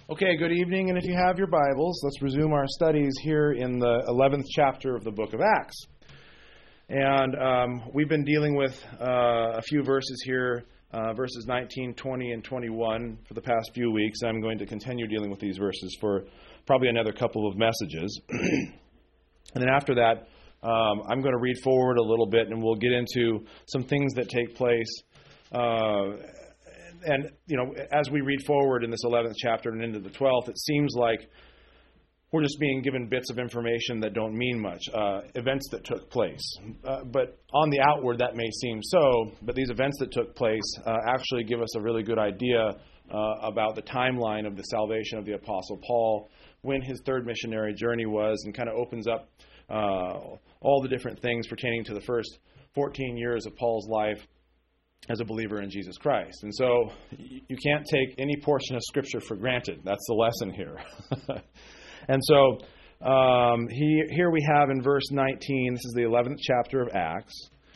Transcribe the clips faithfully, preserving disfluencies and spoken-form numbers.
Okay, good evening, and if you have your Bibles, let's resume our studies here in the eleventh chapter of the book of Acts. And um, we've been dealing with uh, a few verses here, uh, verses nineteen, twenty, and twenty-one for the past few weeks. I'm going to continue dealing with these verses for probably another couple of messages. And then after that, um, I'm going to read forward a little bit, and we'll get into some things that take place uh And, you know, as we read forward in this eleventh chapter and into the twelfth, it seems like we're just being given bits of information that don't mean much, uh, events that took place. Uh, but on the outward, that may seem so, but these events that took place uh, actually give us a really good idea uh, about the timeline of the salvation of the Apostle Paul, when his third missionary journey was, and kind of opens up uh, all the different things pertaining to the first fourteen years of Paul's life as a believer in Jesus Christ. And so you can't take any portion of Scripture for granted. That's the lesson here. And so um, he, here we have in verse nineteen, this is the eleventh chapter of Acts.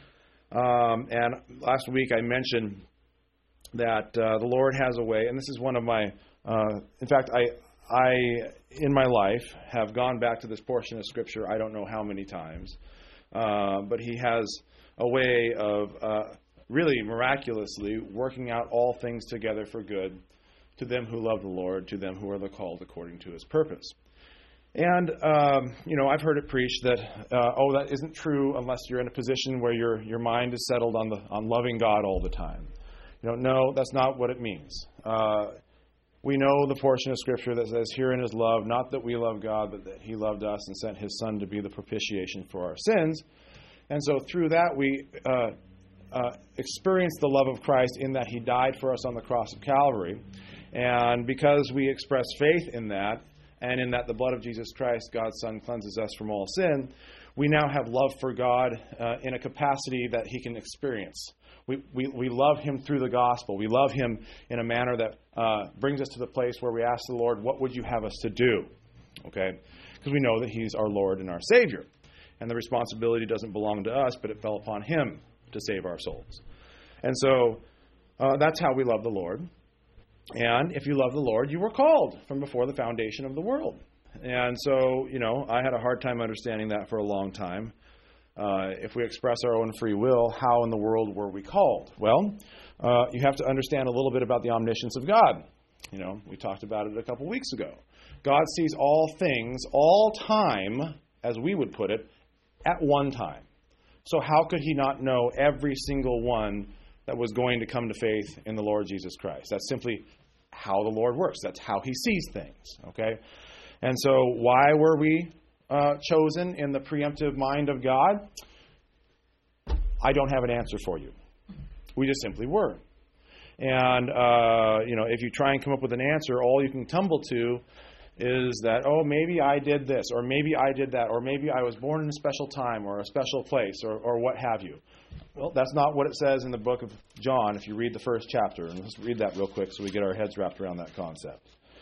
Um, and last week I mentioned that uh, the Lord has a way, and this is one of my, uh, in fact, I, I, in my life, have gone back to this portion of Scripture I don't know how many times. Uh, but he has a way of Uh, really miraculously working out all things together for good to them who love the Lord, to them who are the called according to his purpose. And, um, you know, I've heard it preached that, uh, oh, that isn't true unless you're in a position where your your mind is settled on the on loving God all the time. You know, no, that's not what it means. Uh, we know the portion of Scripture that says, herein is love, not that we love God, but that he loved us and sent his Son to be the propitiation for our sins. And so through that we Uh, Uh, experience the love of Christ in that he died for us on the cross of Calvary. And because we express faith in that, and in that the blood of Jesus Christ, God's Son, cleanses us from all sin, we now have love for God uh, in a capacity that he can experience. We, we, we love him through the gospel. We love him in a manner that uh, brings us to the place where we ask the Lord, what would you have us to do? Okay? Because we know that he's our Lord and our Savior. And the responsibility doesn't belong to us, but it fell upon him to save our souls. And so uh, that's how we love the Lord. And if you love the Lord, you were called from before the foundation of the world. And so, you know, I had a hard time understanding that for a long time. Uh, if we express our own free will, how in the world were we called? Well, uh, you have to understand a little bit about the omniscience of God. You know, we talked about it a couple weeks ago. God sees all things, all time, as we would put it, at one time. So how could he not know every single one that was going to come to faith in the Lord Jesus Christ? That's simply how the Lord works. That's how he sees things, okay? And so why were we uh, chosen in the preemptive mind of God? I don't have an answer for you. We just simply were. And, uh, you know, if you try and come up with an answer, all you can tumble to is that, oh, maybe I did this, or maybe I did that, or maybe I was born in a special time or a special place, or, or what have you. Well, that's not what it says in the book of John if you read the first chapter. And let's read that real quick so we get our heads wrapped around that concept.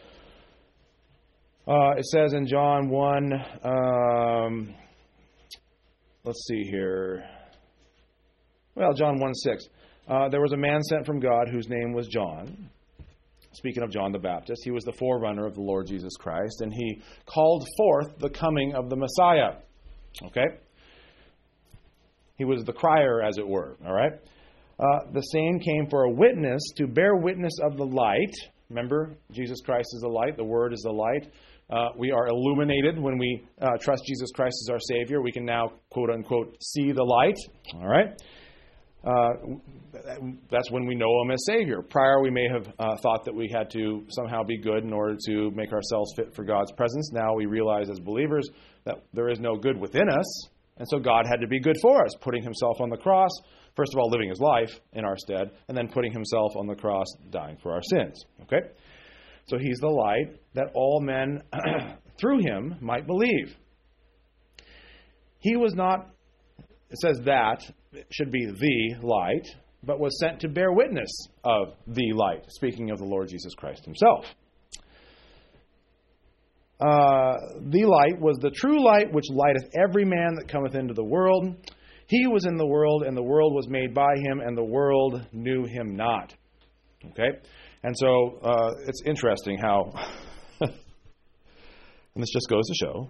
Uh, it says in John one, um, let's see here. Well, John one six. Uh, there was a man sent from God whose name was John. Speaking of John the Baptist, he was the forerunner of the Lord Jesus Christ, and he called forth the coming of the Messiah. Okay? He was the crier, as it were. All right? Uh, the same came for a witness, to bear witness of the light. Remember, Jesus Christ is the light. The Word is the light. Uh, we are illuminated when we uh, trust Jesus Christ as our Savior. We can now, quote unquote, see the light. All right? Uh, that's when we know him as Savior. Prior, we may have uh, thought that we had to somehow be good in order to make ourselves fit for God's presence. Now we realize as believers that there is no good within us, and so God had to be good for us, putting himself on the cross, first of all, living his life in our stead, and then putting himself on the cross, dying for our sins. Okay? So he's the light that all men through him might believe. He was not, it says that, it should be the light, but was sent to bear witness of the light, speaking of the Lord Jesus Christ himself. Uh, the light was the true light which lighteth every man that cometh into the world. He was in the world, and the world was made by him, and the world knew him not. Okay? And so uh, it's interesting how And this just goes to show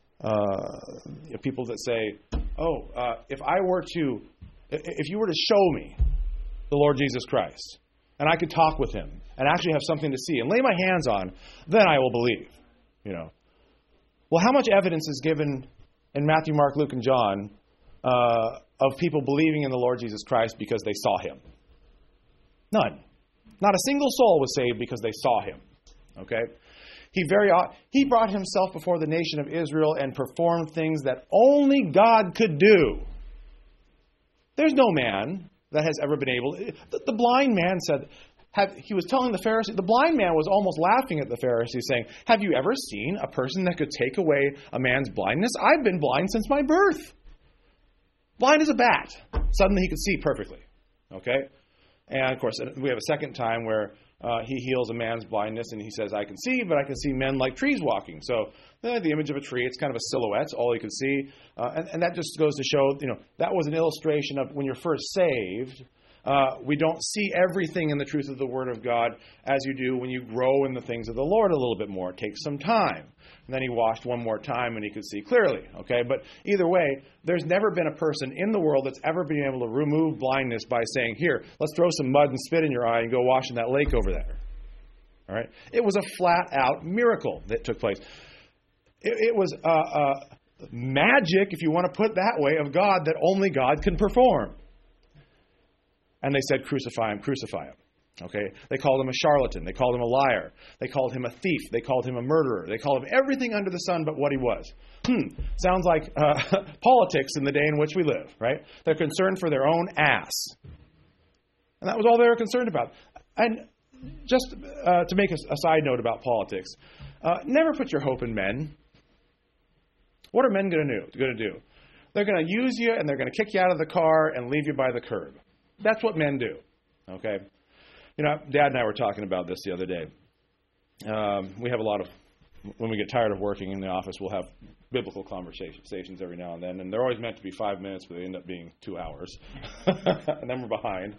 uh, people that say, oh, uh, if I were to, if you were to show me the Lord Jesus Christ, and I could talk with him, and actually have something to see, and lay my hands on, then I will believe. You know. Well, how much evidence is given in Matthew, Mark, Luke, and John uh, of people believing in the Lord Jesus Christ because they saw him? None. Not a single soul was saved because they saw him. Okay? He very he brought himself before the nation of Israel and performed things that only God could do. There's no man that has ever been able. The, the blind man said, have, he was telling the Pharisee, the blind man was almost laughing at the Pharisee, saying, have you ever seen a person that could take away a man's blindness? I've been blind since my birth. Blind as a bat. Suddenly he could see perfectly. Okay? And of course, we have a second time where uh, he heals a man's blindness and he says, I can see, but I can see men like trees walking. So uh, the image of a tree, it's kind of a silhouette, it's all he could see. Uh, and, and that just goes to show, you know, that was an illustration of when you're first saved, Uh, we don't see everything in the truth of the Word of God as you do when you grow in the things of the Lord a little bit more. It takes some time. And then he washed one more time and he could see clearly. Okay, but either way, there's never been a person in the world that's ever been able to remove blindness by saying, here, let's throw some mud and spit in your eye and go wash in that lake over there. All right? It was a flat-out miracle that took place. It, it was uh, uh, magic, if you want to put it that way, of God that only God can perform. And they said, crucify him, crucify him. Okay? They called him a charlatan. They called him a liar. They called him a thief. They called him a murderer. They called him everything under the sun but what he was. Hmm. Sounds like uh, politics in the day in which we live, right? They're concerned for their own ass. And that was all they were concerned about. And just uh, to make a, a side note about politics, uh, never put your hope in men. What are men going to do? Going to do? They're going to use you and they're going to kick you out of the car and leave you by the curb. That's what men do, okay? You know, Dad and I were talking about this the other day. Um, we have a lot of, when we get tired of working in the office, we'll have biblical conversations every now and then, and they're always meant to be five minutes, but they end up being two hours, and then we're behind.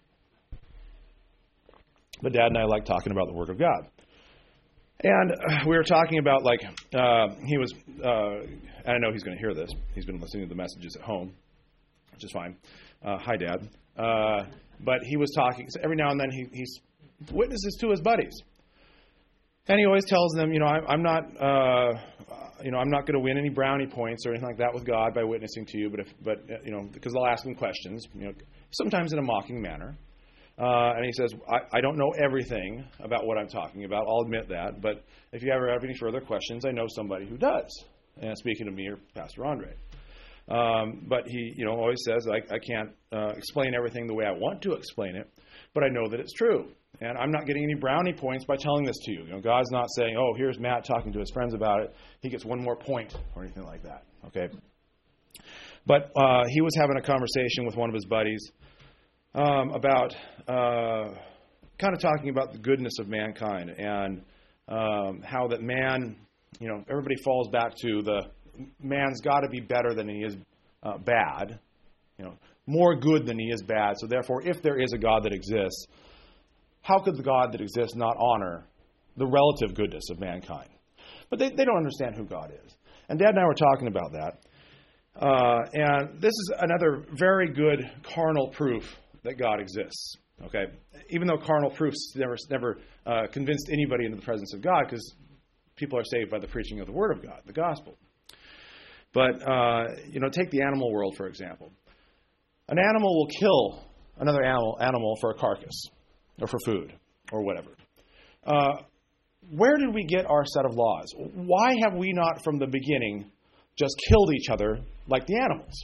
But Dad and I like talking about the Word of God. And uh, we were talking about, like, uh, he was, uh, and I know he's going to hear this. He's been listening to the messages at home, which is fine. Uh, hi, Dad. Uh, but he was talking, so every now and then he he's witnesses to his buddies. And he always tells them, you know, I, I'm not, uh, you know, I'm not going to win any brownie points or anything like that with God by witnessing to you, but, if, but you know, because I'll ask him questions, you know, sometimes in a mocking manner. Uh, and he says, I, I don't know everything about what I'm talking about. I'll admit that. But if you ever have any further questions, I know somebody who does. And speaking to me or Pastor Andre. Um, but he, you know, always says, I, I can't uh, explain everything the way I want to explain it, but I know that it's true. And I'm not getting any brownie points by telling this to you. You know, God's not saying, oh, here's Matt talking to his friends about it. He gets one more point or anything like that. Okay. But uh, he was having a conversation with one of his buddies um, about uh, kind of talking about the goodness of mankind and um, how that man, you know, everybody falls back to the man's got to be better than he is uh, bad, you know, more good than he is bad. So therefore, if there is a God that exists, how could the God that exists not honor the relative goodness of mankind? But they, they don't understand who God is. And Dad and I were talking about that. Uh, and this is another very good carnal proof that God exists. Okay, even though carnal proofs never never uh, convinced anybody into the presence of God, because people are saved by the preaching of the Word of God, the gospel. But, uh, you know, take the animal world, for example. An animal will kill another animal, animal for a carcass or for food or whatever. Uh, where did we get our set of laws? Why have we not, from the beginning, just killed each other like the animals?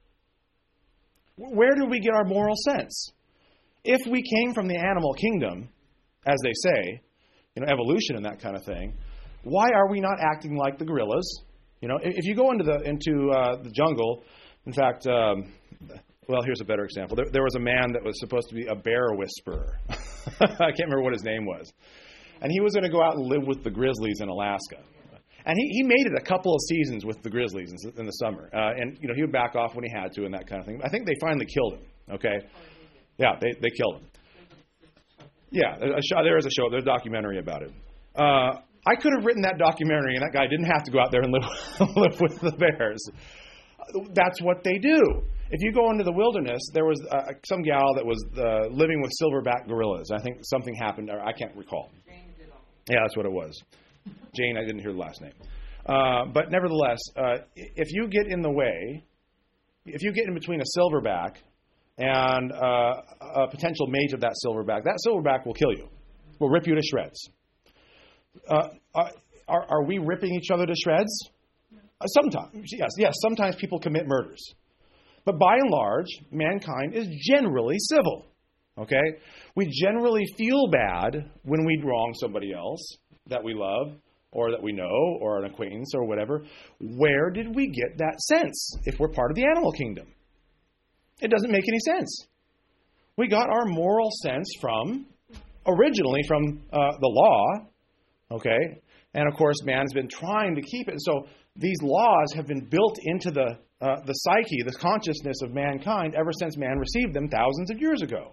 Where did we get our moral sense? If we came from the animal kingdom, as they say, you know, evolution and that kind of thing, why are we not acting like the gorillas? You know, if you go into the into uh, the jungle, in fact, um, well, here's a better example. There, there was a man that was supposed to be a bear whisperer. I can't remember what his name was. And he was going to go out and live with the grizzlies in Alaska. And he, he made it a couple of seasons with the grizzlies in, in the summer. Uh, and, you know, he would back off when he had to and that kind of thing. I think they finally killed him, okay? Yeah, they, they killed him. Yeah, a show, there is a show, there's a documentary about it. Uh, I could have written that documentary and that guy didn't have to go out there and live, live with the bears. That's what they do. If you go into the wilderness, there was uh, some gal that was uh, living with silverback gorillas. I think something happened, or I can't recall. Yeah, that's what it was. Jane, I didn't hear the last name. Uh, but nevertheless, uh, if you get in the way, if you get in between a silverback and uh, a potential mate of that silverback, that silverback will kill you, will rip you to shreds. Uh, are, are we ripping each other to shreds? Uh, sometimes, yes, yes. Sometimes people commit murders. But by and large, mankind is generally civil. Okay? We generally feel bad when we wrong somebody else that we love or that we know or an acquaintance or whatever. Where did we get that sense if we're part of the animal kingdom? It doesn't make any sense. We got our moral sense from, originally from uh, the law, okay? And of course, man's been trying to keep it. So these laws have been built into the uh, the psyche, the consciousness of mankind ever since man received them thousands of years ago.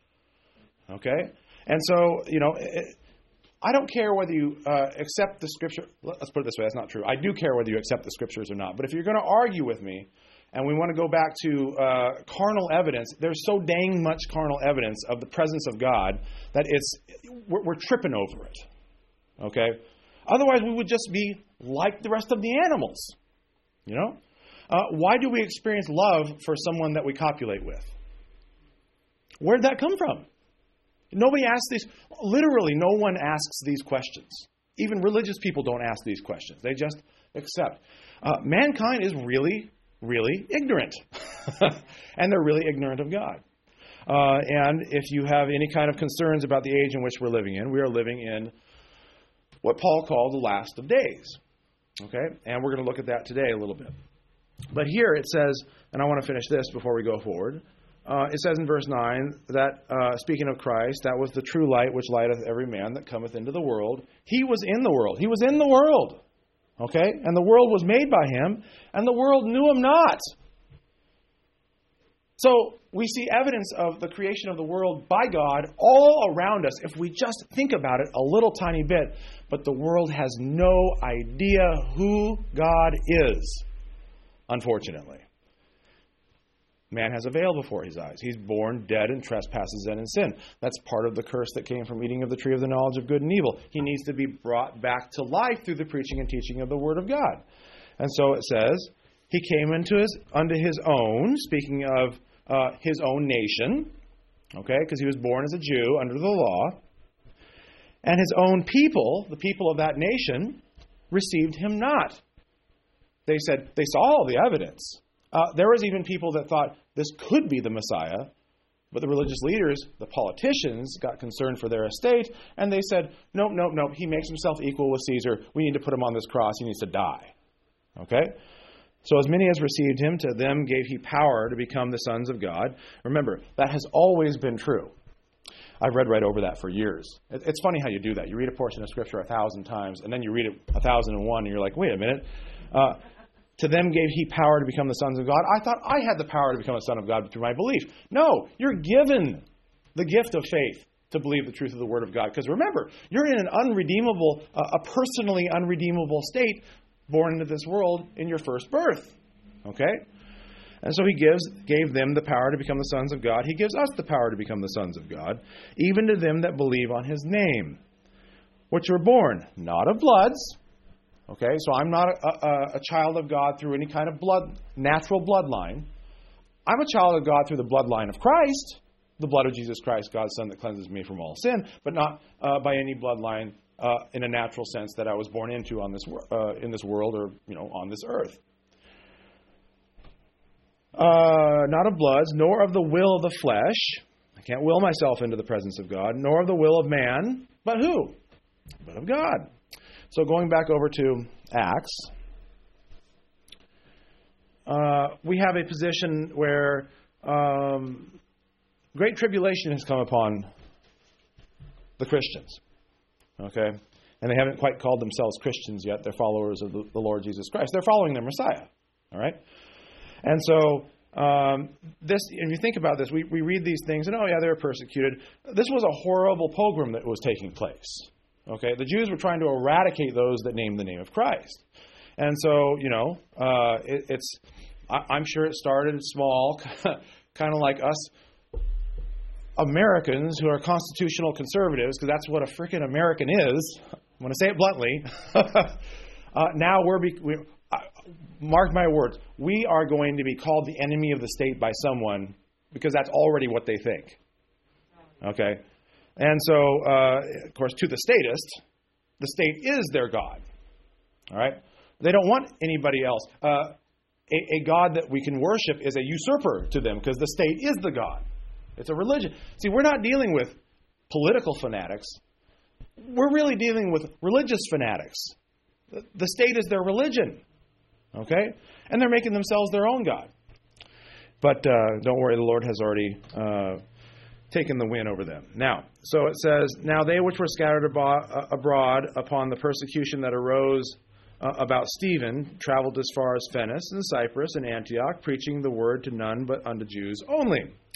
Okay? And so, you know, it, I don't care whether you uh, accept the Scripture. Let's put it this way, that's not true. I do care whether you accept the Scriptures or not. But if you're going to argue with me, and we want to go back to uh, carnal evidence, there's so dang much carnal evidence of the presence of God that it's we're, we're tripping over it. Okay? Otherwise, we would just be like the rest of the animals. You know? Uh, why do we experience love for someone that we copulate with? Where did that come from? Nobody asks these. Literally, no one asks these questions. Even religious people don't ask these questions. They just accept. Uh, mankind is really, really ignorant. And they're really ignorant of God. Uh, and if you have any kind of concerns about the age in which we're living in, we are living in what Paul called the last of days. Okay? And we're going to look at that today a little bit. But here it says, and I want to finish this before we go forward. Uh, it says in verse nine that, uh, speaking of Christ, that was the true light which lighteth every man that cometh into the world. He was in the world. He was in the world. Okay? And the world was made by him, and the world knew him not. So we see evidence of the creation of the world by God all around us if we just think about it a little tiny bit. But the world has no idea who God is, unfortunately. Man has a veil before his eyes. He's born dead in trespasses and in sin. That's part of the curse that came from eating of the tree of the knowledge of good and evil. He needs to be brought back to life through the preaching and teaching of the Word of God. And so it says, he came into his unto his own, speaking of uh, his own nation, okay, because he was born as a Jew under the law. And his own people, the people of that nation, received him not. They said, they saw all the evidence. Uh, there was even people that thought this could be the Messiah, but the religious leaders, the politicians, got concerned for their estate, and they said, nope, nope, nope, he makes himself equal with Caesar. We need to put him on this cross. He needs to die. Okay? So as many as received him, to them gave he power to become the sons of God. Remember, that has always been true. I've read right over that for years. It's funny how you do that. You read a portion of Scripture a thousand times, and then you read it a thousand and one, and you're like, wait a minute. Uh, To them gave he power to become the sons of God. I thought I had the power to become a son of God through my belief. No, you're given the gift of faith to believe the truth of the Word of God. Because remember, you're in an unredeemable, uh, a personally unredeemable state, born into this world in your first birth. Okay? And so he gives gave them the power to become the sons of God. He gives us the power to become the sons of God, even to them that believe on his name, which were born not of bloods. Okay, so I'm not a, a, a child of God through any kind of blood, natural bloodline. I'm a child of God through the bloodline of Christ, the blood of Jesus Christ, God's Son that cleanses me from all sin, but not uh, by any bloodline uh, in a natural sense that I was born into on this uh, in this world or you know on this earth. Uh, not of bloods, nor of the will of the flesh. I can't will myself into the presence of God, nor of the will of man, but who? But of God. So going back over to Acts, uh, we have a position where um, great tribulation has come upon the Christians. Okay? And they haven't quite called themselves Christians yet. They're followers of the, the Lord Jesus Christ. They're following their Messiah. All right? And so um, this, if you think about this, we, we read these things and, oh yeah, they were persecuted. This was a horrible pogrom that was taking place. Okay, the Jews were trying to eradicate those that named the name of Christ. And so, you know, uh, it, it's, I, I'm sure it started small, kind of like us Americans who are constitutional conservatives, because that's what a freaking American is. I'm going to say it bluntly. uh, now we're, be, we, uh, mark my words, we are going to be called the enemy of the state by someone because that's already what they think. Okay? And so, uh, of course, to the statist, the state is their God. All right? They don't want anybody else. Uh, a, a God that we can worship is a usurper to them because the state is the God. It's a religion. See, we're not dealing with political fanatics. We're really dealing with religious fanatics. The, the state is their religion. Okay? And they're making themselves their own God. But uh, don't worry, the Lord has already uh, taken the win over them. Now, so it says, now they which were scattered abo- abroad upon the persecution that arose uh, about Stephen traveled as far as Phoenice and Cyprus and Antioch, preaching the word to none but unto Jews only.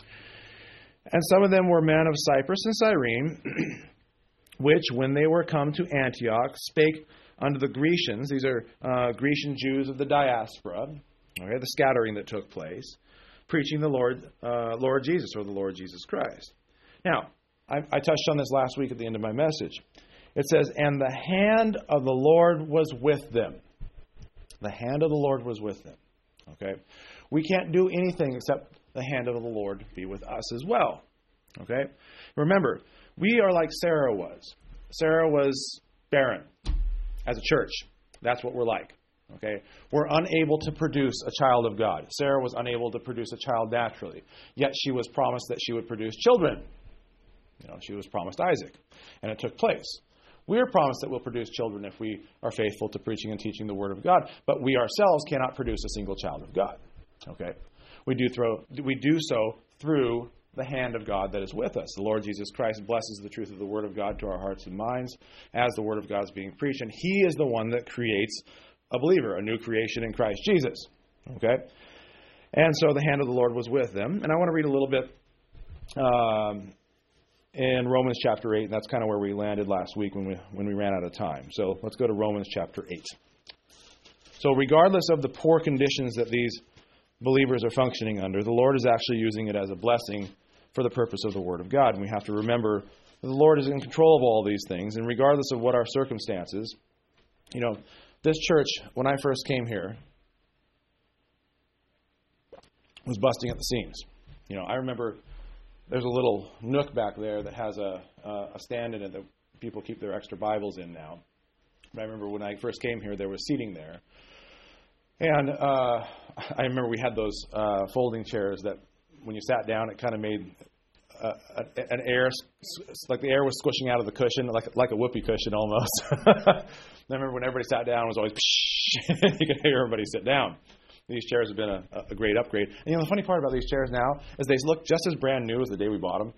And some of them were men of Cyprus and Cyrene, which, when they were come to Antioch, spake unto the Grecians. These are uh, Grecian Jews of the diaspora, okay, the scattering that took place, preaching the Lord, uh, Lord Jesus, or the Lord Jesus Christ. Now, I, I touched on this last week at the end of my message. It says, and the hand of the Lord was with them. The hand of the Lord was with them. Okay? We can't do anything except the hand of the Lord be with us as well. Okay? Remember, we are like Sarah was. Sarah was barren as a church. That's what we're like. Okay? We're unable to produce a child of God. Sarah was unable to produce a child naturally. Yet she was promised that she would produce children. You know, she was promised Isaac. And it took place. We are promised that we'll produce children if we are faithful to preaching and teaching the Word of God. But we ourselves cannot produce a single child of God. Okay? We do throw, we do so through the hand of God that is with us. The Lord Jesus Christ blesses the truth of the Word of God to our hearts and minds as the Word of God is being preached. And He is the one that creates a believer, a new creation in Christ Jesus. Okay? And so the hand of the Lord was with them. And I want to read a little bit um, in Romans chapter eight. And that's kind of where we landed last week when we when we ran out of time. So let's go to Romans chapter eight. So regardless of the poor conditions that these believers are functioning under, the Lord is actually using it as a blessing for the purpose of the Word of God. And we have to remember that the Lord is in control of all these things. And regardless of what our circumstances, you know, this church, when I first came here, was busting at the seams. You know, I remember there's a little nook back there that has a, a stand in it that people keep their extra Bibles in now. But I remember when I first came here, there was seating there. And uh, I remember we had those uh, folding chairs that when you sat down, it kind of made uh, an air, like the air was squishing out of the cushion, like like a whoopee cushion almost. I remember when everybody sat down, it was always, you could hear everybody sit down. These chairs have been a, a great upgrade. And you know, the funny part about these chairs now is they look just as brand new as the day we bought them.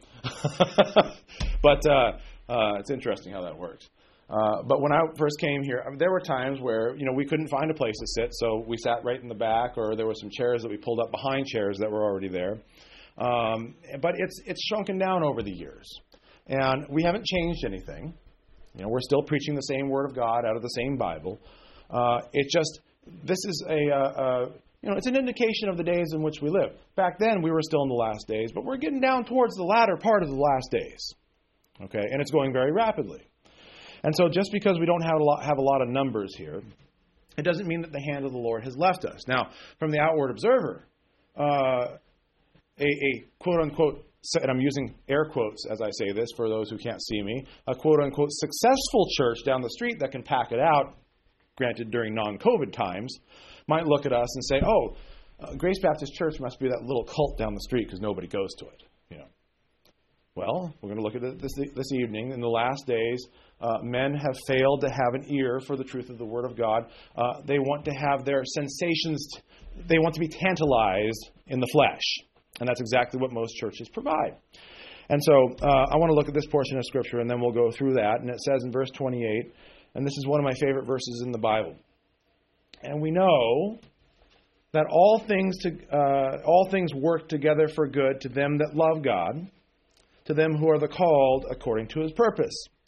But uh, uh, it's interesting how that works. Uh, but when I first came here, I mean, there were times where, you know, we couldn't find a place to sit, so we sat right in the back, or there were some chairs that we pulled up behind chairs that were already there. Um, but it's it's shrunken down over the years. And we haven't changed anything. You know, we're still preaching the same Word of God out of the same Bible. Uh, it just, this is a, uh, uh, you know, it's an indication of the days in which we live. Back then, we were still in the last days, but we're getting down towards the latter part of the last days. Okay, and it's going very rapidly. And so just because we don't have a lot, have a lot of numbers here, it doesn't mean that the hand of the Lord has left us. Now, from the outward observer, uh, a, a quote-unquote, and I'm using air quotes as I say this for those who can't see me, a quote-unquote successful church down the street that can pack it out, granted during non-COVID times, might look at us and say, oh, uh, Grace Baptist Church must be that little cult down the street because nobody goes to it. You know. Well, we're going to look at it this, this evening. In the last days, uh, men have failed to have an ear for the truth of the Word of God. Uh, they want to have their sensations, t- they want to be tantalized in the flesh. And that's exactly what most churches provide. And so uh, I want to look at this portion of Scripture, and then we'll go through that. And it says in verse twenty-eight, and this is one of my favorite verses in the Bible. And we know that all things to, uh, all things work together for good to them that love God, to them who are the called according to His purpose.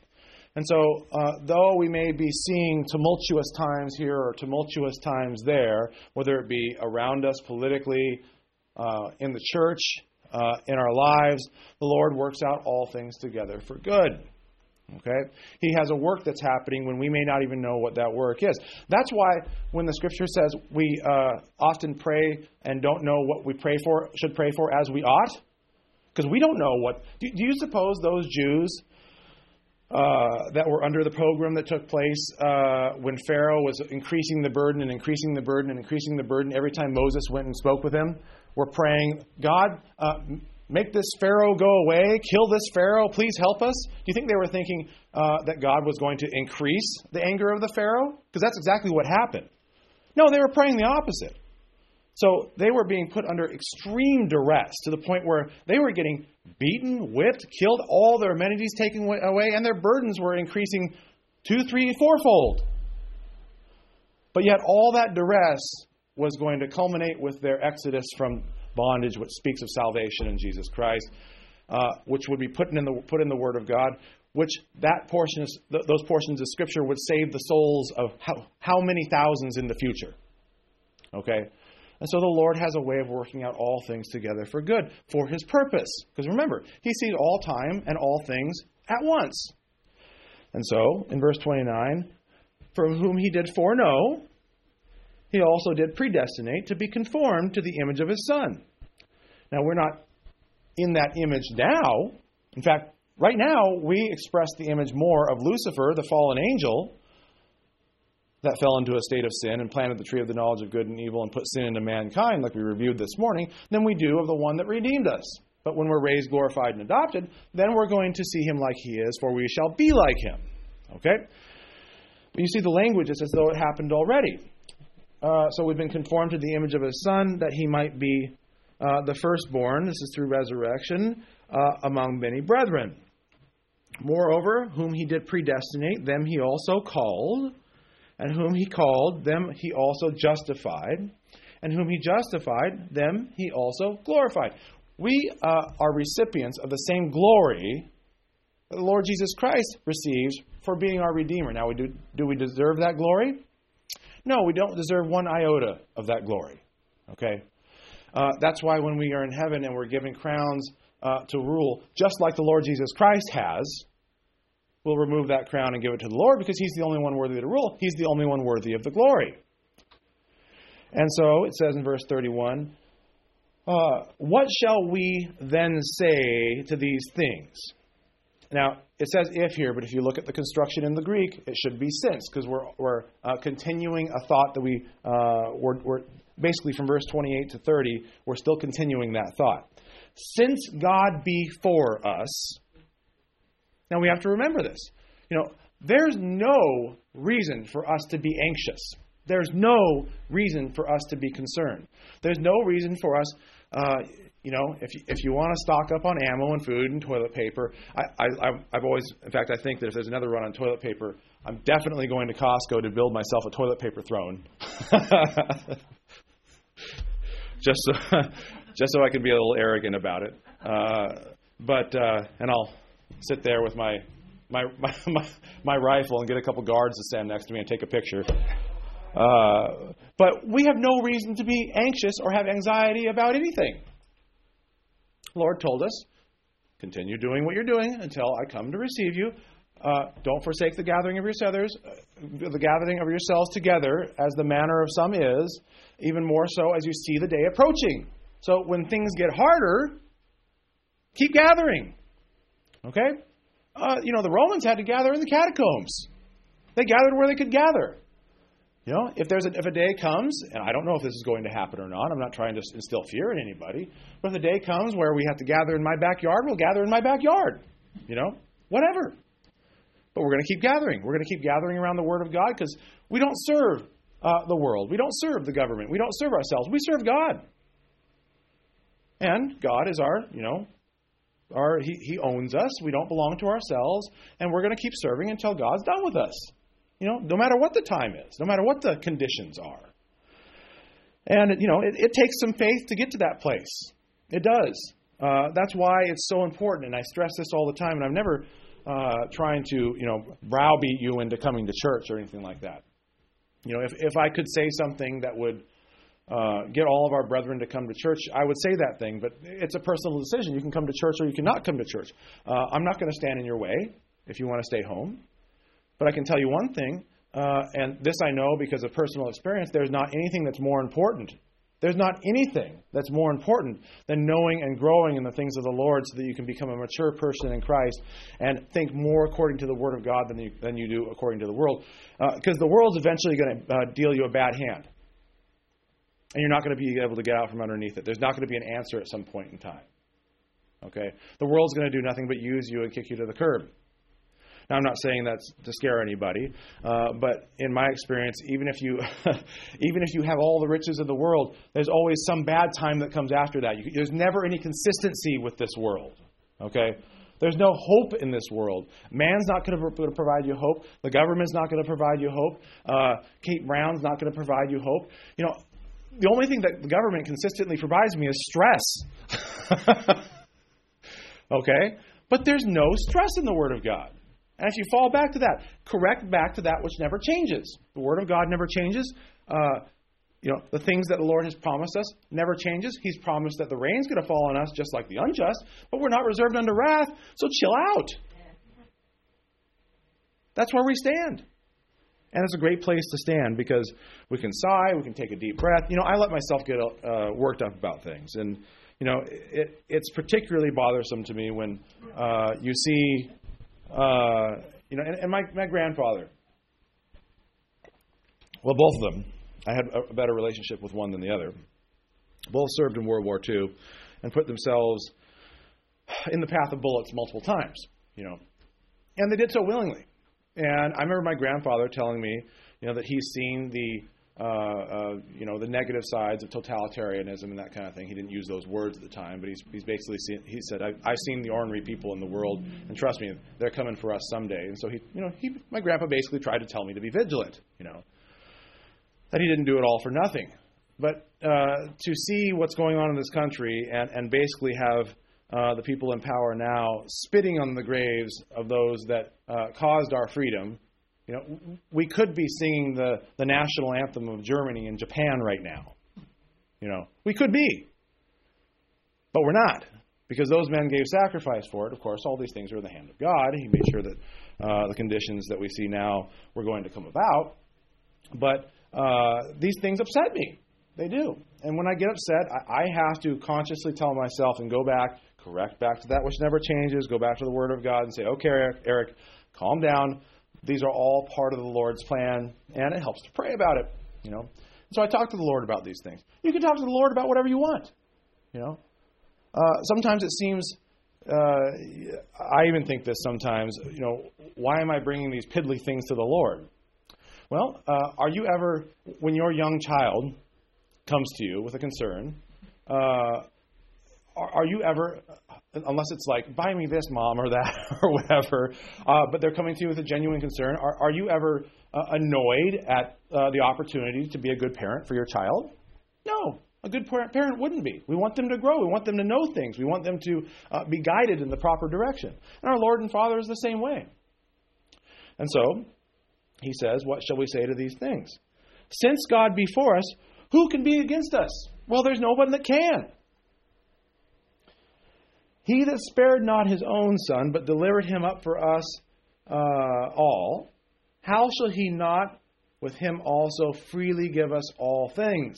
And so, uh, though we may be seeing tumultuous times here or tumultuous times there, whether it be around us politically, uh, in the church, uh, in our lives, the Lord works out all things together for good. Okay? He has a work that's happening when we may not even know what that work is. That's why when the Scripture says we uh, often pray and don't know what we pray for, should pray for as we ought, because we don't know what... Do, do you suppose those Jews uh, that were under the pogrom that took place uh, when Pharaoh was increasing the burden and increasing the burden and increasing the burden every time Moses went and spoke with him, were praying, God, uh, make this Pharaoh go away, kill this Pharaoh, please help us? Do you think they were thinking uh, that God was going to increase the anger of the Pharaoh? Because that's exactly what happened. No, they were praying the opposite. So they were being put under extreme duress to the point where they were getting beaten, whipped, killed, all their amenities taken away, and their burdens were increasing two, three, fourfold. But yet all that duress was going to culminate with their exodus from bondage, which speaks of salvation in Jesus Christ, uh, which would be put in the put in the Word of God, which that portion, is, th- those portions of Scripture would save the souls of how, how many thousands in the future. Okay? And so the Lord has a way of working out all things together for good, for His purpose. Because remember, He sees all time and all things at once. And so, in verse twenty-nine, from whom He did foreknow, He also did predestinate to be conformed to the image of His Son. Now, we're not in that image now. In fact, right now, we express the image more of Lucifer, the fallen angel, that fell into a state of sin and planted the tree of the knowledge of good and evil and put sin into mankind, like we reviewed this morning, than we do of the one that redeemed us. But when we're raised, glorified, and adopted, then we're going to see Him like He is, for we shall be like Him. Okay? But you see the language, it's as though it happened already. Uh, so we've been conformed to the image of His Son, that He might be uh, the firstborn, this is through resurrection, uh, among many brethren. Moreover, whom He did predestinate, them He also called. And whom He called, them He also justified. And whom He justified, them He also glorified. We uh, are recipients of the same glory that the Lord Jesus Christ receives for being our Redeemer. Now, we do, do we deserve that glory? No, we don't deserve one iota of that glory. Okay? Uh, that's why when we are in heaven and we're given crowns uh, to rule, just like the Lord Jesus Christ has, we'll remove that crown and give it to the Lord because He's the only one worthy to rule. He's the only one worthy of the glory. And so it says in verse thirty-one, uh, what shall we then say to these things? Now, it says if here, but if you look at the construction in the Greek, it should be since, because we're, we're uh, continuing a thought that we, uh, we're, we're basically from verse twenty-eight to thirty, we're still continuing that thought. Since God be for us, now we have to remember this. You know, there's no reason for us to be anxious. There's no reason for us to be concerned. There's no reason for us, uh, you know, if you, if you want to stock up on ammo and food and toilet paper, I, I, I've always, in fact, I think that if there's another run on toilet paper, I'm definitely going to Costco to build myself a toilet paper throne. just so, just so I can be a little arrogant about it. Uh, but, uh, and I'll sit there with my, my, my, my, my rifle and get a couple guards to stand next to me and take a picture. Uh, but we have no reason to be anxious or have anxiety about anything. The Lord told us, continue doing what you're doing until I come to receive you. Uh, don't forsake the gathering of yourselves, the gathering of yourselves together, as the manner of some is, even more so as you see the day approaching. So when things get harder, keep gathering. Okay? Uh, you know, the Romans had to gather in the catacombs. They gathered where they could gather. You know, if there's a, if a day comes, and I don't know if this is going to happen or not, I'm not trying to instill fear in anybody, but if the day comes where we have to gather in my backyard, we'll gather in my backyard. You know, whatever. But we're going to keep gathering. We're going to keep gathering around the Word of God because we don't serve uh, the world. We don't serve the government. We don't serve ourselves. We serve God. And God is our, you know, our he, he owns us. We don't belong to ourselves. And we're going to keep serving until God's done with us. You know, no matter what the time is, no matter what the conditions are. And, you know, it, it takes some faith to get to that place. It does. Uh, that's why it's so important, and I stress this all the time, and I've never uh, trying to, you know, browbeat you into coming to church or anything like that. You know, if, if I could say something that would uh, get all of our brethren to come to church, I would say that thing. But it's a personal decision. You can come to church or you cannot come to church. Uh, I'm not going to stand in your way if you want to stay home. But I can tell you one thing, uh, and this I know because of personal experience, there's not anything that's more important. There's not anything that's more important than knowing and growing in the things of the Lord so that you can become a mature person in Christ and think more according to the Word of God than you, than you do according to the world. Because uh, the world's eventually going to uh, deal you a bad hand. And you're not going to be able to get out from underneath it. There's not going to be an answer at some point in time. Okay? The world's going to do nothing but use you and kick you to the curb. Now, I'm not saying that's to scare anybody, uh, but in my experience, even if you even if you have all the riches of the world, there's always some bad time that comes after that. You, there's never any consistency with this world. Okay? There's no hope in this world. Man's not going to provide you hope. The government's not going to provide you hope. Uh, Kate Brown's not going to provide you hope. You know, the only thing that the government consistently provides me is stress. Okay? But there's no stress in the Word of God. And if you fall back to that, correct back to that which never changes. The Word of God never changes. Uh, you know, the things that the Lord has promised us never changes. He's promised that the rain's going to fall on us just like the unjust, but we're not reserved unto wrath, so chill out. That's where we stand. And it's a great place to stand because we can sigh, we can take a deep breath. You know, I let myself get uh, worked up about things. And, you know, it, it's particularly bothersome to me when uh, you see... Uh, you know, and, and my, my grandfather, well, both of them, I had a, a better relationship with one than the other. Both served in World War Two and put themselves in the path of bullets multiple times, you know, and they did so willingly. And I remember my grandfather telling me, you know, that he's seen the Uh, uh, you know, the negative sides of totalitarianism and that kind of thing. He didn't use those words at the time, but he's, he's basically seen, he said, I, I've seen the ornery people in the world, and trust me, they're coming for us someday. And so he, you know, he, my grandpa basically tried to tell me to be vigilant, you know, that he didn't do it all for nothing. But uh, to see what's going on in this country and, and basically have uh, the people in power now spitting on the graves of those that uh, caused our freedom. You know, we could be singing the, the national anthem of Germany and Japan right now. You know, we could be. But we're not. Because those men gave sacrifice for it. Of course, all these things are in the hand of God. He made sure that uh, the conditions that we see now were going to come about. But uh, these things upset me. They do. And when I get upset, I, I have to consciously tell myself and go back, correct back to that which never changes, go back to the Word of God and say, okay, Eric, Eric calm down. These are all part of the Lord's plan, and it helps to pray about it, you know. So I talk to the Lord about these things. You can talk to the Lord about whatever you want, you know. Uh, sometimes it seems, uh, I even think this sometimes, you know, why am I bringing these piddly things to the Lord? Well, uh, are you ever, when your young child comes to you with a concern, uh, are, are you ever... unless it's like, buy me this, Mom, or that, or whatever, uh, but they're coming to you with a genuine concern. Are, are you ever uh, annoyed at uh, the opportunity to be a good parent for your child? No, a good parent, parent wouldn't be. We want them to grow. We want them to know things. We want them to uh, be guided in the proper direction. And our Lord and Father is the same way. And so, he says, what shall we say to these things? Since God be for us, who can be against us? Well, there's no one that can. He that spared not his own Son, but delivered him up for us uh, all, how shall he not with him also freely give us all things?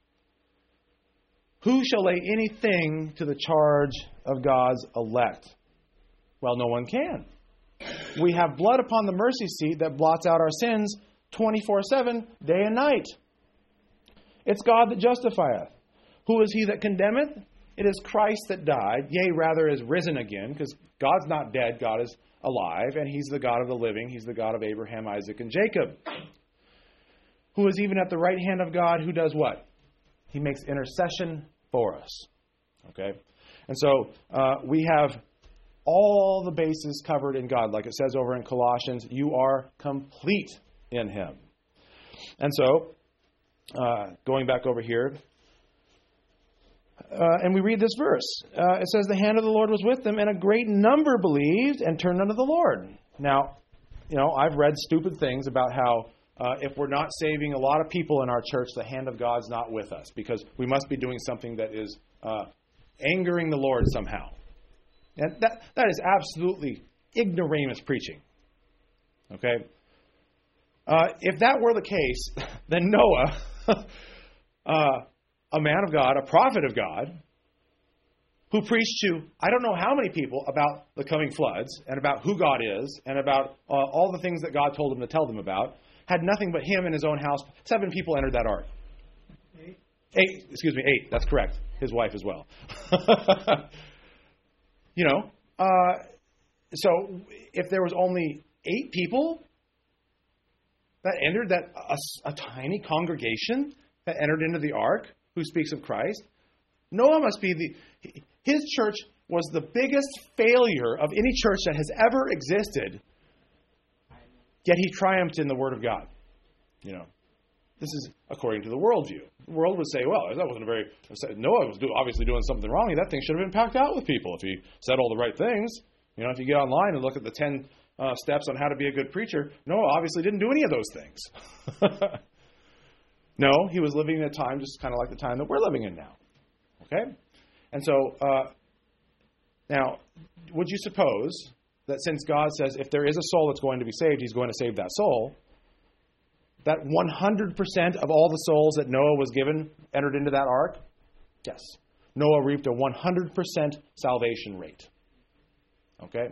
Who shall lay anything to the charge of God's elect? Well, no one can. We have blood upon the mercy seat that blots out our sins twenty-four seven, day and night. It's God that justifieth. Who is he that condemneth? It is Christ that died, yea, rather is risen again, because God's not dead, God is alive, and He's the God of the living. He's the God of Abraham, Isaac, and Jacob. Who is even at the right hand of God, who does what? He makes intercession for us. Okay? And so uh, we have all the bases covered in God. Like it says over in Colossians, you are complete in Him. And so, uh, going back over here, Uh, and we read this verse. Uh, it says, the hand of the Lord was with them, and a great number believed and turned unto the Lord. Now, you know, I've read stupid things about how uh, if we're not saving a lot of people in our church, the hand of God's not with us, because we must be doing something that is uh, angering the Lord somehow. And that that is absolutely ignoramus preaching. Okay? Uh, if that were the case, then Noah, uh, a man of God, a prophet of God, who preached to I don't know how many people about the coming floods and about who God is and about uh, all the things that God told him to tell them about, had nothing but him and his own house. Seven people entered that ark. Eight. Eight, excuse me, eight. That's correct. His wife as well. you know, uh, so if there was only eight people that entered, that a, a tiny congregation that entered into the ark, who speaks of Christ, Noah must be the, his church was the biggest failure of any church that has ever existed, yet he triumphed in the Word of God. You know, this is according to the worldview. The world would say, well, that wasn't a very, Noah was do, obviously doing something wrong. That thing should have been packed out with people if he said all the right things. You know, if you get online and look at the ten uh, steps on how to be a good preacher, Noah obviously didn't do any of those things. No, he was living in a time just kind of like the time that we're living in now. Okay? And so, uh, now, would you suppose that since God says if there is a soul that's going to be saved, he's going to save that soul, that one hundred percent of all the souls that Noah was given entered into that ark? Yes. Noah reaped a one hundred percent salvation rate. Okay?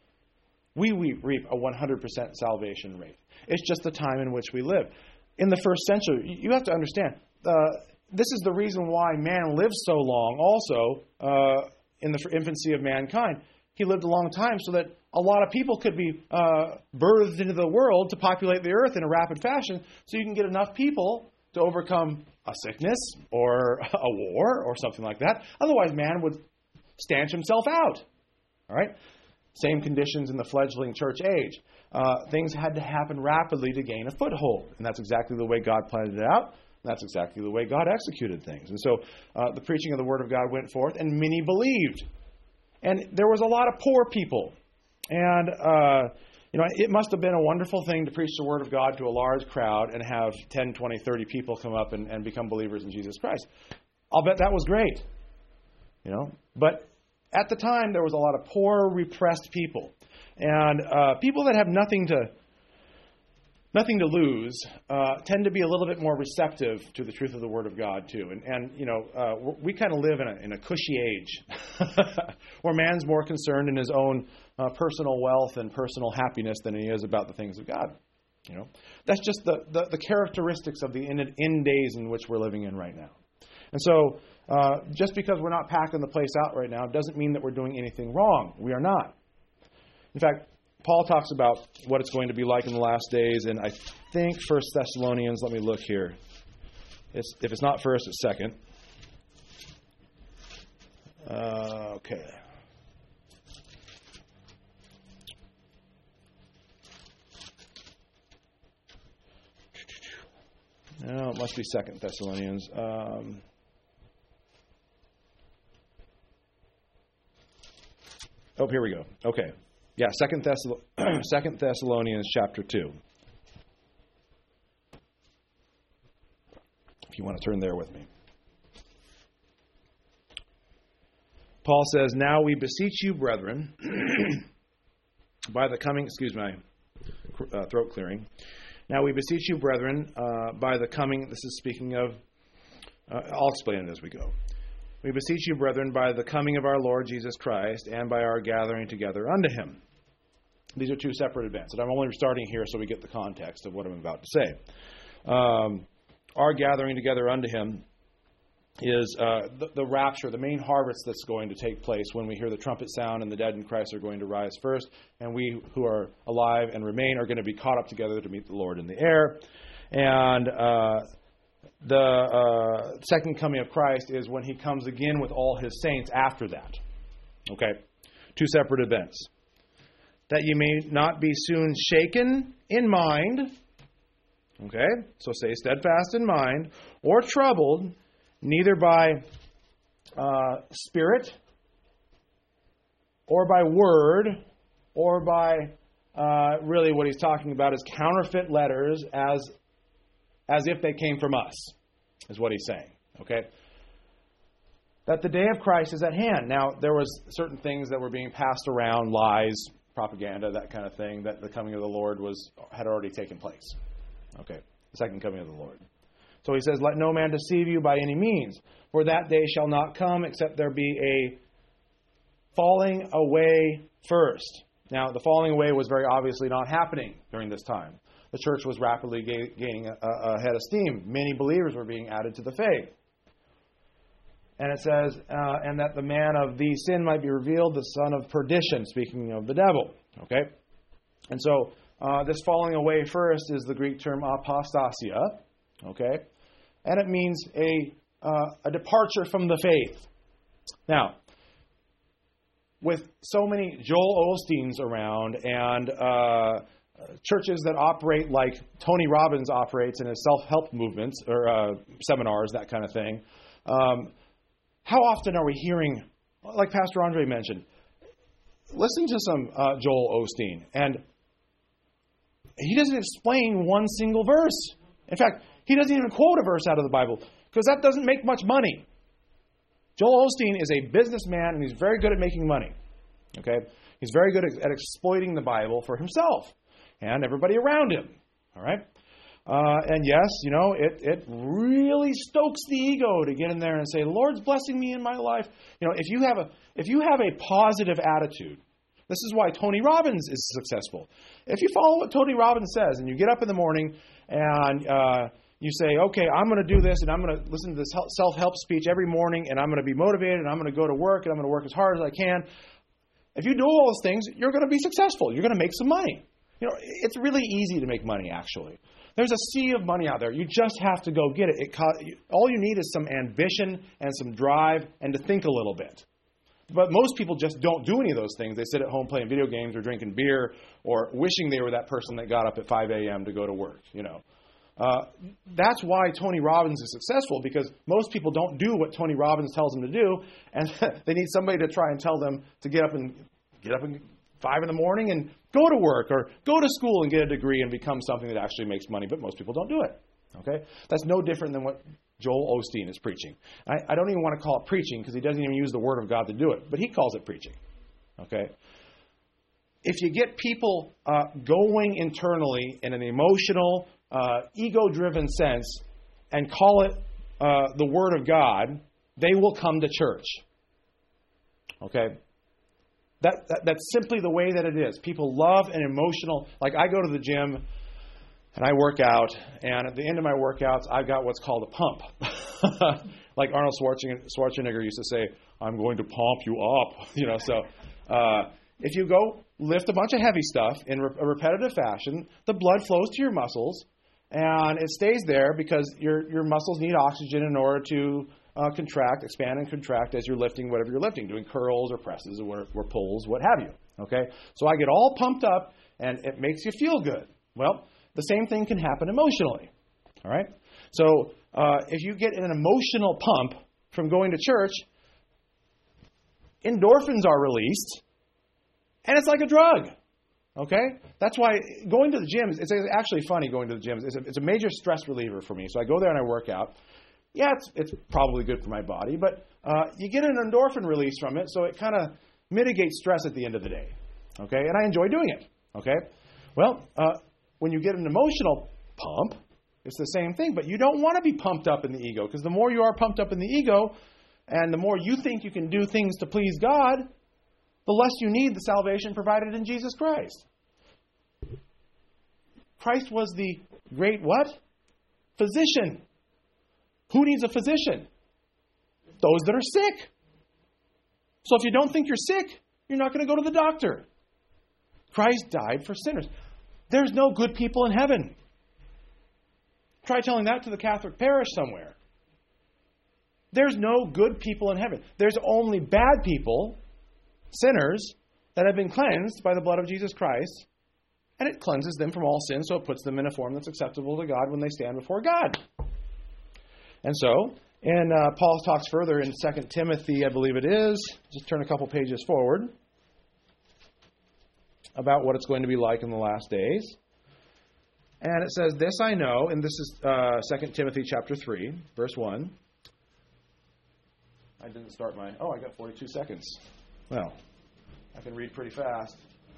We, we reap a one hundred percent salvation rate. It's just the time in which we live. In the first century, you have to understand, uh, this is the reason why man lived so long also uh, in the infancy of mankind. He lived a long time so that a lot of people could be uh, birthed into the world to populate the earth in a rapid fashion, so you can get enough people to overcome a sickness or a war or something like that. Otherwise, man would stanch himself out. All right? Same conditions in the fledgling church age. Uh, things had to happen rapidly to gain a foothold. And that's exactly the way God planned it out. And that's exactly the way God executed things. And so uh, the preaching of the Word of God went forth, and many believed. And there was a lot of poor people. And, uh, you know, it must have been a wonderful thing to preach the Word of God to a large crowd and have ten, twenty, thirty people come up and, and become believers in Jesus Christ. I'll bet that was great. You know, but at the time, there was a lot of poor, repressed people. And uh, people that have nothing to nothing to lose uh, tend to be a little bit more receptive to the truth of the Word of God, too. And, and you know, uh, we kind of live in a, in a cushy age where man's more concerned in his own uh, personal wealth and personal happiness than he is about the things of God. You know, that's just the, the, the characteristics of the end, end days in which we're living in right now. And so uh, just because we're not packing the place out right now doesn't mean that we're doing anything wrong. We are not. In fact, Paul talks about what it's going to be like in the last days, and I think First Thessalonians, let me look here. It's, if it's not first, it's second. Uh, okay. No, it must be Second Thessalonians. Um, oh, here we go. Okay. Yeah, Second Thessalonians, Second Thessalonians chapter two. If you want to turn there with me. Paul says, "Now we beseech you, brethren, by the coming..." Excuse my uh, throat clearing. "Now we beseech you, brethren, uh, by the coming..." This is speaking of... Uh, I'll explain it as we go. "We beseech you, brethren, by the coming of our Lord Jesus Christ, and by our gathering together unto him." These are two separate events, and I'm only starting here so we get the context of what I'm about to say. Um, our gathering together unto him is uh, the, the rapture, the main harvest that's going to take place when we hear the trumpet sound and the dead in Christ are going to rise first, and we who are alive and remain are going to be caught up together to meet the Lord in the air. And uh, the uh, second coming of Christ is when he comes again with all his saints after that. Okay? Two separate events. "That you may not be soon shaken in mind," okay, so say steadfast in mind, "or troubled, neither by uh, spirit, or by word, or by uh, really what he's talking about is counterfeit letters as as if they came from us, is what he's saying. Okay? That the day of Christ is at hand. Now, there was certain things that were being passed around, lies, propaganda, that kind of thing, that the coming of the Lord was had already taken place. Okay, the second coming of the Lord. So he says, let no man deceive you by any means, for that day shall not come except there be a falling away first. Now, the falling away was very obviously not happening during this time. The church was rapidly ga- gaining a, a head of steam. Many believers were being added to the faith. And it says, uh, and that the man of the sin might be revealed, the son of perdition, speaking of the devil. Okay? And so, uh, this falling away first is the Greek term apostasia. Okay? And it means a, uh, a departure from the faith. Now, with so many Joel Osteens around and uh, churches that operate like Tony Robbins operates in his self-help movements or uh, seminars, that kind of thing, um, how often are we hearing, like Pastor Andre mentioned, listen to some uh, Joel Osteen, and he doesn't explain one single verse. In fact, he doesn't even quote a verse out of the Bible, because that doesn't make much money. Joel Osteen is a businessman, and he's very good at making money. Okay? He's very good at, at exploiting the Bible for himself and everybody around him. All right? Uh, and yes, you know, it, it really stokes the ego to get in there and say, Lord's blessing me in my life. You know, if you have a if you have a positive attitude, this is why Tony Robbins is successful. If you follow what Tony Robbins says and you get up in the morning and uh, you say, okay, I'm going to do this and I'm going to listen to this self-help speech every morning and I'm going to be motivated and I'm going to go to work and I'm going to work as hard as I can. If you do all those things, you're going to be successful. You're going to make some money. You know, it's really easy to make money, actually. There's a sea of money out there. You just have to go get it. it co- all you need is some ambition and some drive and to think a little bit. But most people just don't do any of those things. They sit at home playing video games or drinking beer or wishing they were that person that got up at five a.m. to go to work. You know, uh, that's why Tony Robbins is successful, because most people don't do what Tony Robbins tells them to do, and they need somebody to try and tell them to get up and get up and five in the morning and go to work or go to school and get a degree and become something that actually makes money, but most people don't do it. Okay? That's no different than what Joel Osteen is preaching. I, I don't even want to call it preaching because he doesn't even use the Word of God to do it, but he calls it preaching. Okay? If you get people uh, going internally in an emotional, uh, ego-driven sense and call it uh, the Word of God, they will come to church. Okay? That, that That's simply the way that it is. People love an emotional, like I go to the gym and I work out, and at the end of my workouts, I've got what's called a pump. Like Arnold Schwarzenegger used to say, I'm going to pump you up. You know, so uh, if you go lift a bunch of heavy stuff in re- a repetitive fashion, the blood flows to your muscles, and it stays there because your your muscles need oxygen in order to uh, contract, expand and contract as you're lifting whatever you're lifting, doing curls or presses or, or pulls, what have you. Okay, so I get all pumped up, and it makes you feel good. Well, the same thing can happen emotionally. All right, so uh, if you get an emotional pump from going to church, endorphins are released, and it's like a drug. Okay? That's why going to the gym, it's actually funny going to the gym. It's a, it's a major stress reliever for me. So I go there and I work out. Yeah, it's it's probably good for my body, but uh, you get an endorphin release from it, so it kind of mitigates stress at the end of the day. Okay? And I enjoy doing it. Okay? Well, uh, when you get an emotional pump, it's the same thing, but you don't want to be pumped up in the ego, because the more you are pumped up in the ego, and the more you think you can do things to please God, the less you need the salvation provided in Jesus Christ. Christ was the great what? Physician. Who needs a physician? Those that are sick. So if you don't think you're sick, you're not going to go to the doctor. Christ died for sinners. There's no good people in heaven. Try telling that to the Catholic parish somewhere. There's no good people in heaven. There's only bad people, sinners, that have been cleansed by the blood of Jesus Christ, and it cleanses them from all sin, so it puts them in a form that's acceptable to God when they stand before God. And so, And uh, Paul talks further in Second Timothy, I believe it is. Just turn a couple pages forward. About what it's going to be like in the last days. And it says, this I know, and this is uh, Second Timothy chapter three, verse one. I didn't start my... Oh, I got forty-two seconds. Well, I can read pretty fast.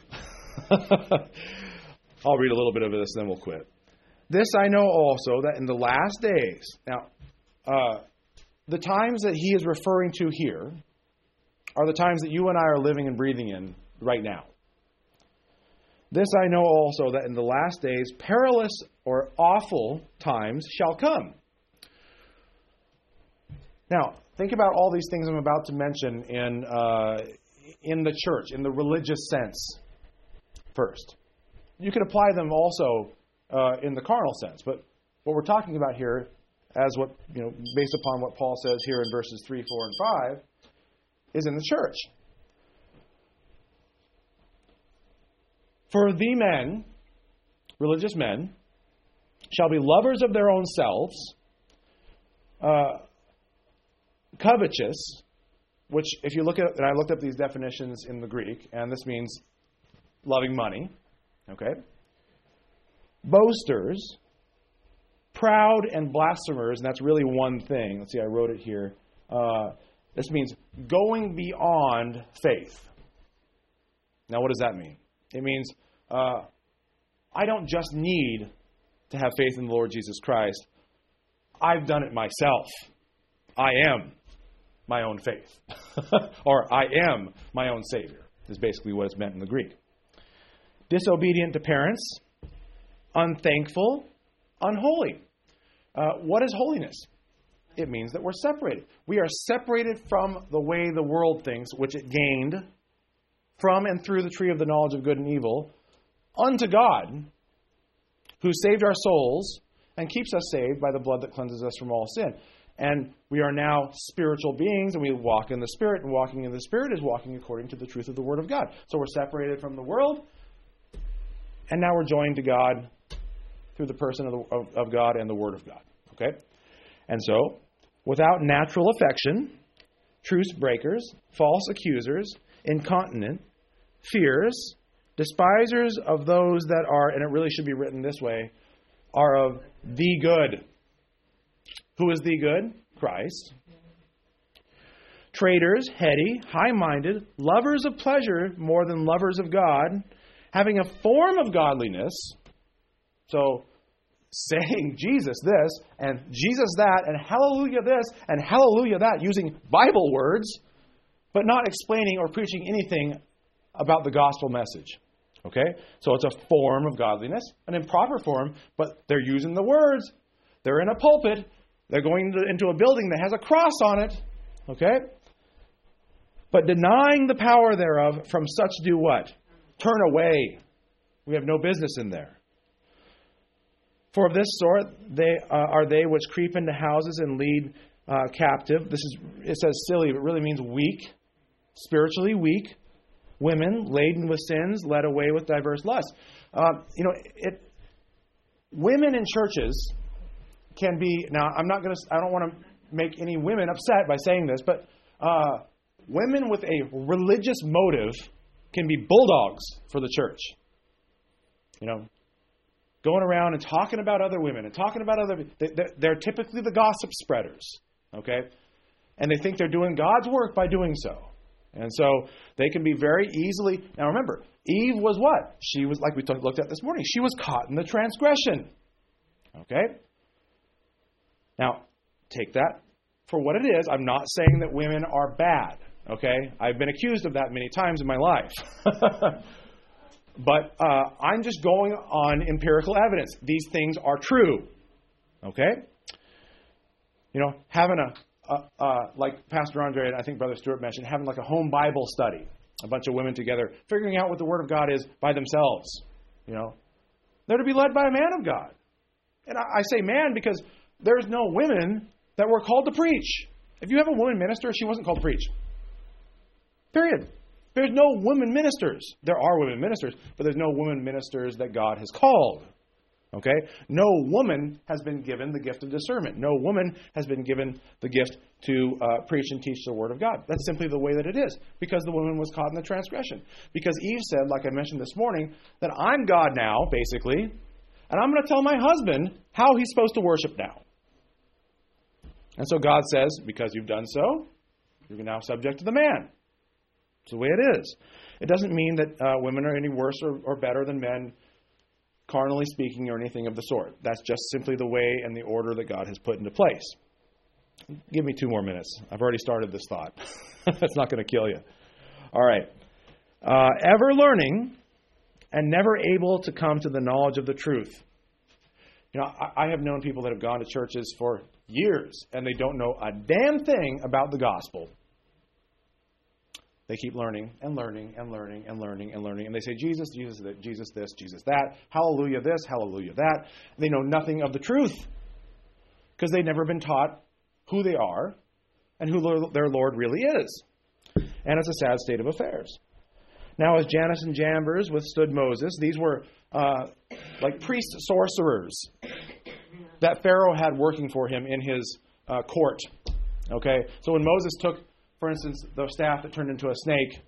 I'll read a little bit of this, then we'll quit. This I know also, that in the last days... Now, uh, the times that he is referring to here are the times that you and I are living and breathing in right now. This I know also, that in the last days perilous or awful times shall come. Now, think about all these things I'm about to mention in uh, in the church, in the religious sense first. You can apply them also uh, in the carnal sense, but what we're talking about here, as what you know, based upon what Paul says here in verses three, four, and five, is in the church. For the men, religious men, shall be lovers of their own selves, uh, covetous, which if you look at, and I looked up these definitions in the Greek, and this means loving money, okay? Boasters, proud and blasphemers, and that's really one thing. Let's see, I wrote it here. Uh, this means going beyond faith. Now, what does that mean? It means uh, I don't just need to have faith in the Lord Jesus Christ. I've done it myself. I am my own faith. Or I am my own Savior, is basically what it's meant in the Greek. Disobedient to parents, unthankful, unholy. Uh, what is holiness? It means that we're separated. We are separated from the way the world thinks, which it gained from and through the tree of the knowledge of good and evil, unto God, who saved our souls and keeps us saved by the blood that cleanses us from all sin. And we are now spiritual beings, and we walk in the Spirit, and walking in the Spirit is walking according to the truth of the Word of God. So we're separated from the world, and now we're joined to God through the person of, the, of, of God and the Word of God. Okay? And so, without natural affection, truce breakers, false accusers, incontinent, fierce, despisers of those that are, and it really should be written this way, are of the good. Who is the good? Christ. Traitors, heady, high-minded, lovers of pleasure more than lovers of God, having a form of godliness. So, saying Jesus this, and Jesus that, and hallelujah this, and hallelujah that, using Bible words, but not explaining or preaching anything about the gospel message. Okay? So it's a form of godliness, an improper form, but they're using the words. They're in a pulpit. They're going to, into a building that has a cross on it. Okay? But denying the power thereof, from such do what? Turn away. We have no business in there. For of this sort they uh, are they which creep into houses and lead uh, captive. This is, it says silly, but it really means weak, spiritually weak. Women laden with sins, led away with diverse lusts. Uh, you know, it. Women in churches can be. Now, I'm not going to. I don't want to make any women upset by saying this, but uh, women with a religious motive can be bulldogs for the church. You know, going around and talking about other women and talking about other. They're, they're typically the gossip spreaders. Okay, and they think they're doing God's work by doing so. And so they can be very easily... Now remember, Eve was what? She was, like we t- looked at this morning, she was caught in the transgression. Okay? Now, take that for what it is. I'm not saying that women are bad. Okay? I've been accused of that many times in my life. But uh, I'm just going on empirical evidence. These things are true. Okay? You know, having a... Uh, uh, like Pastor Andre and I think Brother Stewart mentioned, having like a home Bible study, a bunch of women together, figuring out what the Word of God is by themselves. You know, they're to be led by a man of God. And I, I say man because there's no women that were called to preach. If you have a woman minister, she wasn't called to preach. Period. There's no women ministers. There are women ministers, but there's no women ministers that God has called. Okay? No woman has been given the gift of discernment. No woman has been given the gift to uh, preach and teach the Word of God. That's simply the way that it is, because the woman was caught in the transgression. Because Eve said, like I mentioned this morning, that I'm God now, basically, and I'm going to tell my husband how he's supposed to worship now. And so God says, because you've done so, you're now subject to the man. It's the way it is. It doesn't mean that uh, women are any worse or, or better than men, carnally speaking, or anything of the sort. That's just simply the way and the order that God has put into place. Give me two more minutes. I've already started this thought. That's not going to kill you. All right. Uh, ever learning and never able to come to the knowledge of the truth. You know, I, I have known people that have gone to churches for years and they don't know a damn thing about the gospel. They keep learning and learning and learning and learning and learning. And they say, Jesus, Jesus, Jesus this, Jesus that. Hallelujah this, hallelujah that. They know nothing of the truth because they've never been taught who they are and who their Lord really is. And it's a sad state of affairs. Now, as Jannes and Jambres withstood Moses, these were uh, like priest sorcerers that Pharaoh had working for him in his uh, court. Okay, so when Moses took, for instance, the staff that turned into a snake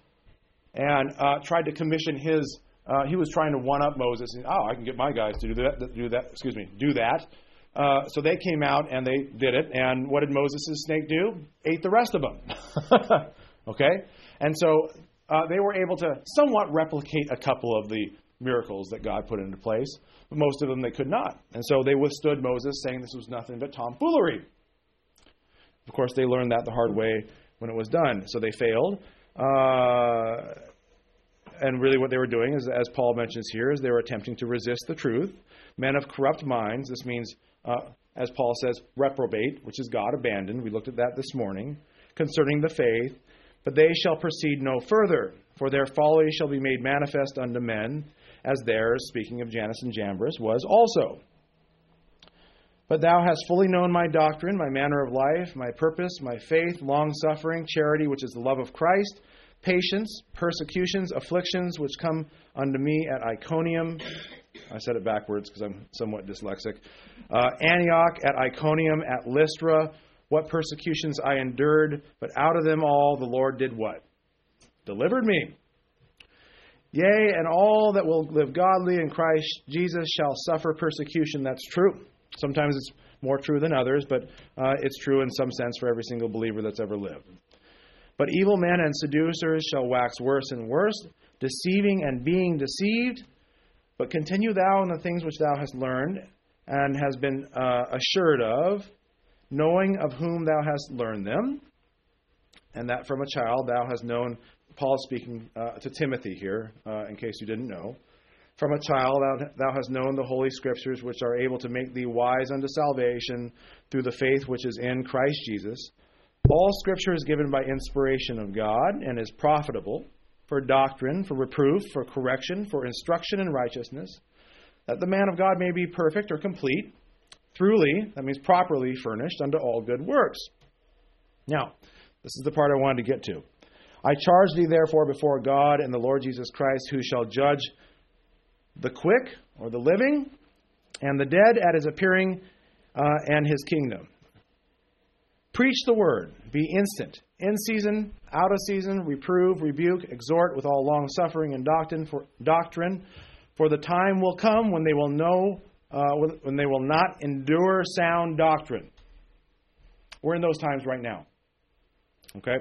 and uh, tried to commission his, uh, he was trying to one-up Moses. And, oh, I can get my guys to do that, do that, excuse me, do that. Uh, so they came out and they did it. And what did Moses' snake do? Ate the rest of them. Okay? And so uh, they were able to somewhat replicate a couple of the miracles that God put into place. But most of them they could not. And so they withstood Moses, saying this was nothing but tomfoolery. Of course, they learned that the hard way when it was done. So they failed. Uh, and really what they were doing, is, as Paul mentions here, is they were attempting to resist the truth. Men of corrupt minds, this means, uh, as Paul says, reprobate, which is God abandoned. We looked at that this morning. Concerning the faith, but they shall proceed no further, for their folly shall be made manifest unto men, as theirs, speaking of Jannes and Jambres, was also. But thou hast fully known my doctrine, my manner of life, my purpose, my faith, long-suffering, charity, which is the love of Christ, patience, persecutions, afflictions, which come unto me at Iconium. I said it backwards because I'm somewhat dyslexic. Uh, Antioch, at Iconium, at Lystra, what persecutions I endured, but out of them all the Lord did what? Delivered me. Yea, and all that will live godly in Christ Jesus shall suffer persecution. That's true. Sometimes it's more true than others, but uh, it's true in some sense for every single believer that's ever lived. But evil men and seducers shall wax worse and worse, deceiving and being deceived. But continue thou in the things which thou hast learned and hast been uh, assured of, knowing of whom thou hast learned them, and that from a child thou hast known. Paul is speaking uh, to Timothy here, uh, in case you didn't know. From a child thou, thou hast known the Holy Scriptures, which are able to make thee wise unto salvation through the faith which is in Christ Jesus. All Scripture is given by inspiration of God and is profitable for doctrine, for reproof, for correction, for instruction in righteousness, that the man of God may be perfect or complete, truly, that means properly furnished unto all good works. Now, this is the part I wanted to get to. I charge thee therefore before God and the Lord Jesus Christ, who shall judge the quick, or the living, and the dead at his appearing uh, and his kingdom. Preach the word, be instant, in season, out of season, reprove, rebuke, exhort with all long suffering and doctrine. For doctrine, for the time will come when they will know, uh, when they will not endure sound doctrine. We're in those times right now. Okay.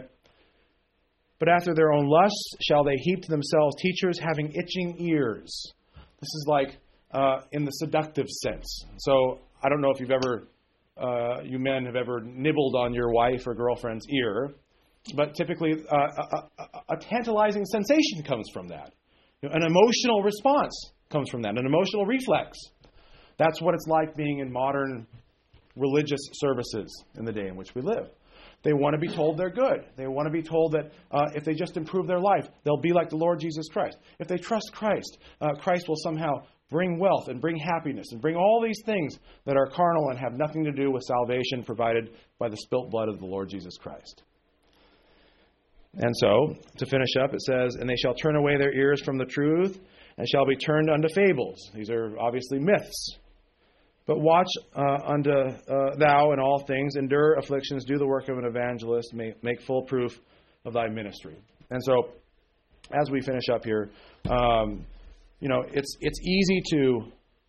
But after their own lusts shall they heap to themselves teachers having itching ears. This is like uh, in the seductive sense. So I don't know if you've ever, uh, you men have ever nibbled on your wife or girlfriend's ear, but typically uh, a, a, a tantalizing sensation comes from that. You know, an emotional response comes from that, an emotional reflex. That's what it's like being in modern religious services in the day in which we live. They want to be told they're good. They want to be told that uh, if they just improve their life, they'll be like the Lord Jesus Christ. If they trust Christ, uh, Christ will somehow bring wealth and bring happiness and bring all these things that are carnal and have nothing to do with salvation provided by the spilt blood of the Lord Jesus Christ. And so, to finish up, it says, and they shall turn away their ears from the truth and shall be turned unto fables. These are obviously myths. But watch uh, unto uh, thou in all things, endure afflictions, do the work of an evangelist, make, make full proof of thy ministry. And so, as we finish up here, um, you know, it's it's easy to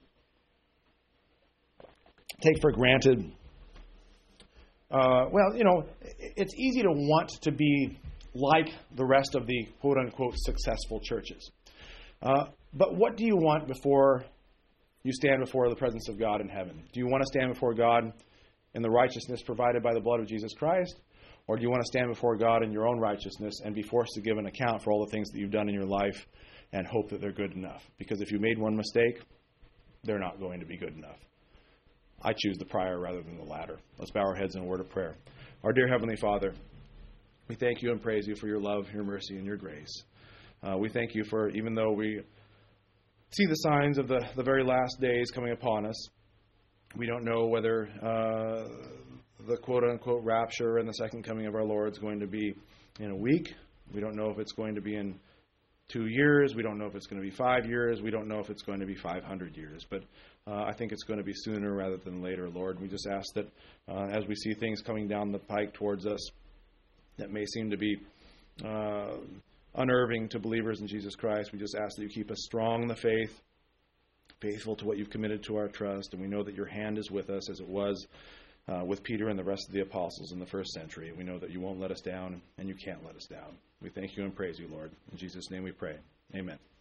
take for granted. Uh, well, you know, it's easy to want to be like the rest of the quote-unquote successful churches. Uh, but what do you want before you stand before the presence of God in heaven? Do you want to stand before God in the righteousness provided by the blood of Jesus Christ? Or do you want to stand before God in your own righteousness and be forced to give an account for all the things that you've done in your life and hope that they're good enough? Because if you made one mistake, they're not going to be good enough. I choose the prior rather than the latter. Let's bow our heads in a word of prayer. Our dear Heavenly Father, we thank you and praise you for your love, your mercy, and your grace. Uh, we thank you for, even though we see the signs of the, the very last days coming upon us, we don't know whether uh, the quote-unquote rapture and the second coming of our Lord is going to be in a week. We don't know if it's going to be in two years. We don't know if it's going to be five years. We don't know if it's going to be five hundred years. But uh, I think it's going to be sooner rather than later, Lord. We just ask that uh, as we see things coming down the pike towards us that may seem to be uh, unnerving to believers in Jesus Christ, we just ask that you keep us strong in the faith, faithful to what you've committed to our trust, and we know that your hand is with us as it was uh, with Peter and the rest of the apostles in the first century. We know that you won't let us down, and you can't let us down. We thank you and praise you, Lord. In Jesus' name we pray. Amen.